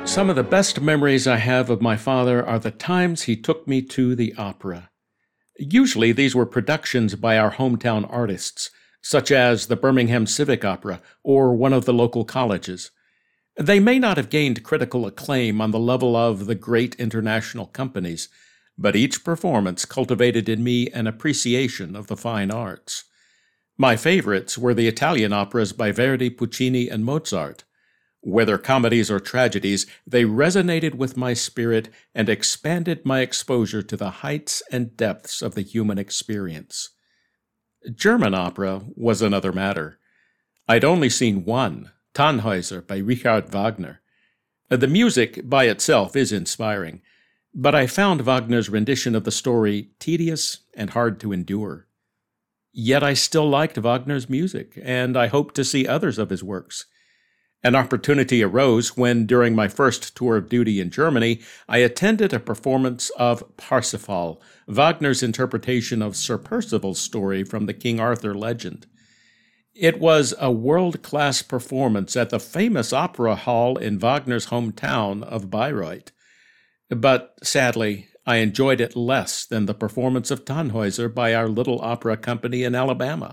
Some of the best memories I have of my father are the times he took me to the opera. Usually these were productions by our hometown artists, such as the Birmingham Civic Opera or one of the local colleges. They may not have gained critical acclaim on the level of the great international companies, but each performance cultivated in me an appreciation of the fine arts. My favorites were the Italian operas by Verdi, Puccini, and Mozart. Whether comedies or tragedies, they resonated with my spirit and expanded my exposure to the heights and depths of the human experience. German opera was another matter. I'd only seen one, Tannhäuser by Richard Wagner. The music by itself is inspiring, but I found Wagner's rendition of the story tedious and hard to endure. Yet I still liked Wagner's music, and I hoped to see others of his works. An opportunity arose when, during my first tour of duty in Germany, I attended a performance of Parsifal, Wagner's interpretation of Sir Percival's story from the King Arthur legend. It was a world-class performance at the famous opera hall in Wagner's hometown of Bayreuth. But, sadly, I enjoyed it less than the performance of Tannhäuser by our little opera company in Alabama.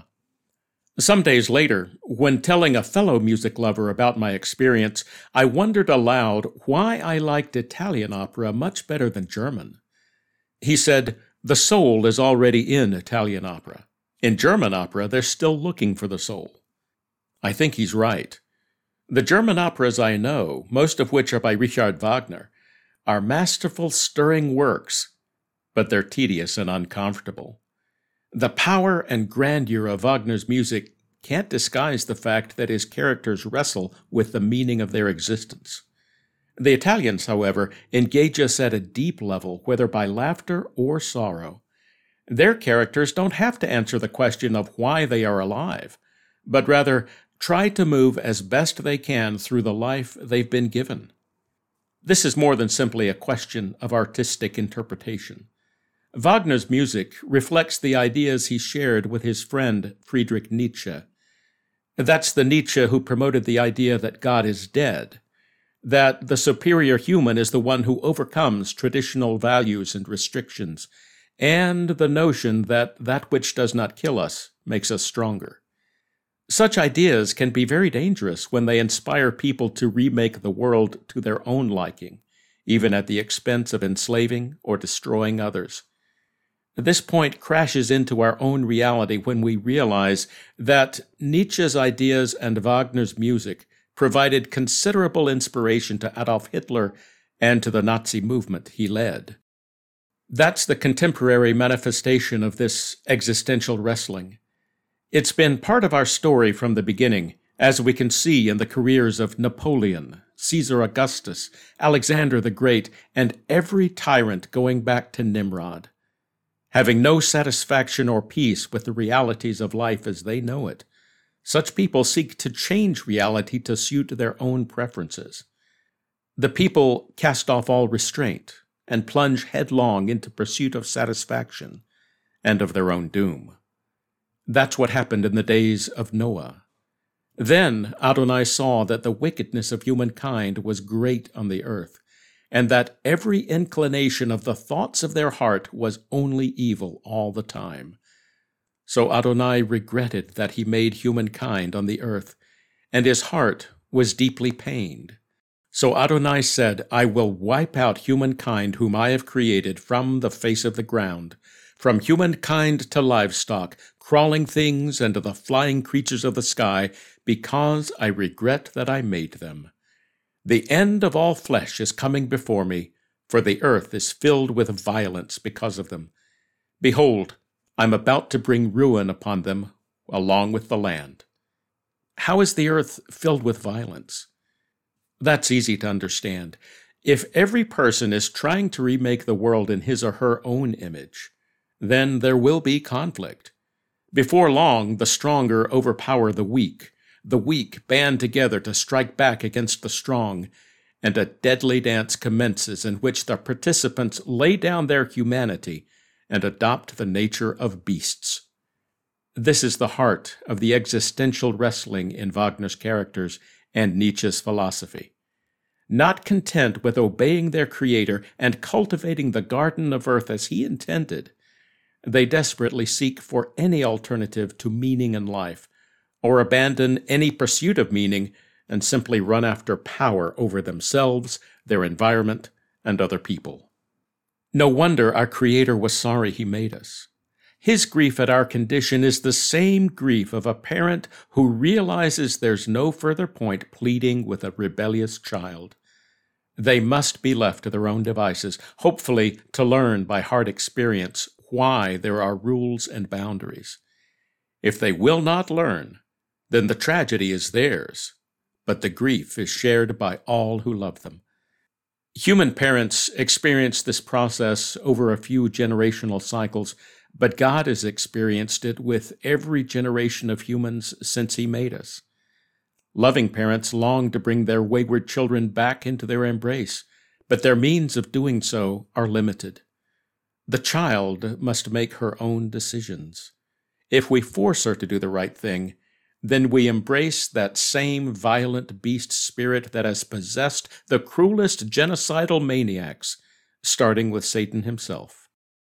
Some days later, when telling a fellow music lover about my experience, I wondered aloud why I liked Italian opera much better than German. He said, "The soul is already in Italian opera. In German opera, they're still looking for the soul." I think he's right. The German operas I know, most of which are by Richard Wagner, are masterful, stirring works, but they're tedious and uncomfortable. The power and grandeur of Wagner's music can't disguise the fact that his characters wrestle with the meaning of their existence. The Italians, however, engage us at a deep level, whether by laughter or sorrow. Their characters don't have to answer the question of why they are alive, but rather try to move as best they can through the life they've been given. This is more than simply a question of artistic interpretation. Wagner's music reflects the ideas he shared with his friend Friedrich Nietzsche. That's the Nietzsche who promoted the idea that God is dead, that the superior human is the one who overcomes traditional values and restrictions, and the notion that that which does not kill us makes us stronger. Such ideas can be very dangerous when they inspire people to remake the world to their own liking, even at the expense of enslaving or destroying others. This point crashes into our own reality when we realize that Nietzsche's ideas and Wagner's music provided considerable inspiration to Adolf Hitler and to the Nazi movement he led. That's the contemporary manifestation of this existential wrestling. It's been part of our story from the beginning, as we can see in the careers of Napoleon, Caesar Augustus, Alexander the Great, and every tyrant going back to Nimrod. Having no satisfaction or peace with the realities of life as they know it, such people seek to change reality to suit their own preferences. The people cast off all restraint and plunge headlong into pursuit of satisfaction and of their own doom. That's what happened in the days of Noah. Then Adonai saw that the wickedness of humankind was great on the earth, and that every inclination of the thoughts of their heart was only evil all the time. So Adonai regretted that he made humankind on the earth, and his heart was deeply pained. So Adonai said, "I will wipe out humankind whom I have created from the face of the ground, from humankind to livestock, crawling things, and to the flying creatures of the sky, because I regret that I made them. The end of all flesh is coming before me, for the earth is filled with violence because of them. Behold, I'm about to bring ruin upon them, along with the land." How is the earth filled with violence? That's easy to understand. If every person is trying to remake the world in his or her own image, then there will be conflict. Before long, the stronger overpower the weak band together to strike back against the strong, and a deadly dance commences in which the participants lay down their humanity and adopt the nature of beasts. This is the heart of the existential wrestling in Wagner's characters and Nietzsche's philosophy. Not content with obeying their Creator and cultivating the garden of earth as He intended, they desperately seek for any alternative to meaning in life, or abandon any pursuit of meaning and simply run after power over themselves, their environment, and other people. No wonder our Creator was sorry He made us. His grief at our condition is the same grief of a parent who realizes there's no further point pleading with a rebellious child. They must be left to their own devices, hopefully to learn by hard experience why there are rules and boundaries. If they will not learn, then the tragedy is theirs, but the grief is shared by all who love them. Human parents experience this process over a few generational cycles, but God has experienced it with every generation of humans since He made us. Loving parents long to bring their wayward children back into their embrace, but their means of doing so are limited. The child must make her own decisions. If we force her to do the right thing, then we embrace that same violent beast spirit that has possessed the cruelest genocidal maniacs, starting with Satan himself.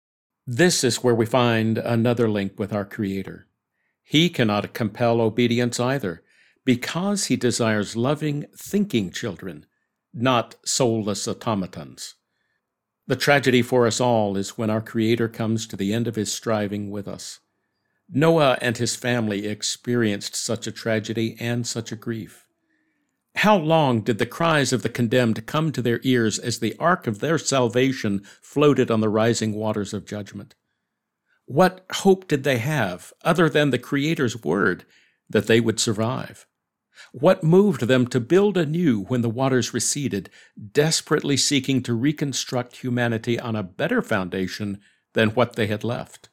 This is where we find another link with our Creator. He cannot compel obedience either, because He desires loving, thinking children, not soulless automatons. The tragedy for us all is when our Creator comes to the end of His striving with us. Noah and his family experienced such a tragedy and such a grief. How long did the cries of the condemned come to their ears as the ark of their salvation floated on the rising waters of judgment? What hope did they have, other than the Creator's word, that they would survive? What moved them to build anew when the waters receded, desperately seeking to reconstruct humanity on a better foundation than what they had left?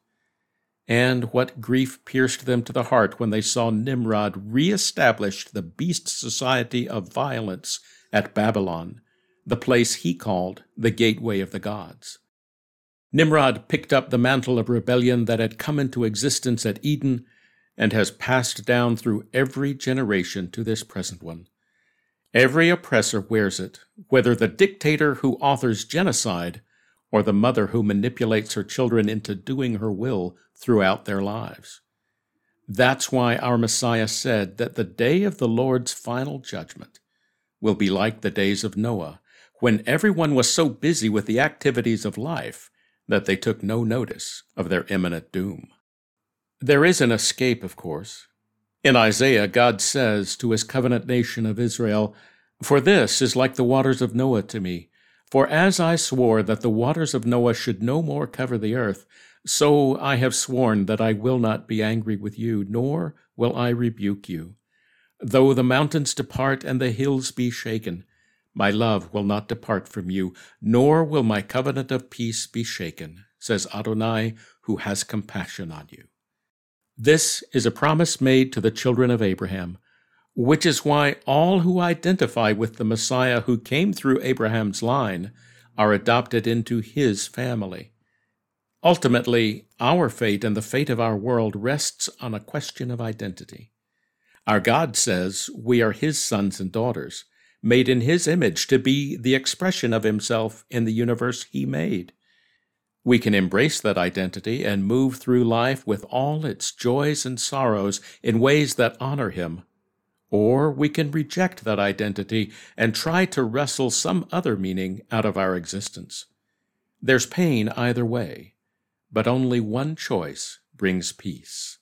And what grief pierced them to the heart when they saw Nimrod reestablish the beast society of violence at Babylon, the place he called the gateway of the gods. Nimrod picked up the mantle of rebellion that had come into existence at Eden and has passed down through every generation to this present one. Every oppressor wears it, whether the dictator who authors genocide or the mother who manipulates her children into doing her will throughout their lives. That's why our Messiah said that the day of the Lord's final judgment will be like the days of Noah, when everyone was so busy with the activities of life that they took no notice of their imminent doom. There is an escape, of course. In Isaiah, God says to His covenant nation of Israel, "For this is like the waters of Noah to me. For as I swore that the waters of Noah should no more cover the earth, so I have sworn that I will not be angry with you, nor will I rebuke you. Though the mountains depart and the hills be shaken, my love will not depart from you, nor will my covenant of peace be shaken, says Adonai, who has compassion on you." This is a promise made to the children of Abraham, which is why all who identify with the Messiah who came through Abraham's line are adopted into His family. Ultimately, our fate and the fate of our world rests on a question of identity. Our God says we are His sons and daughters, made in His image to be the expression of Himself in the universe He made. We can embrace that identity and move through life with all its joys and sorrows in ways that honor Him, or we can reject that identity and try to wrestle some other meaning out of our existence. There's pain either way, but only one choice brings peace.